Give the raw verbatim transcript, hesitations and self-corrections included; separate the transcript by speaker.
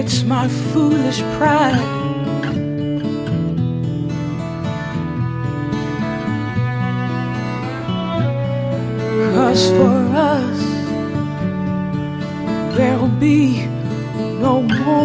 Speaker 1: it's my foolish pride. Cause for us there'll be no more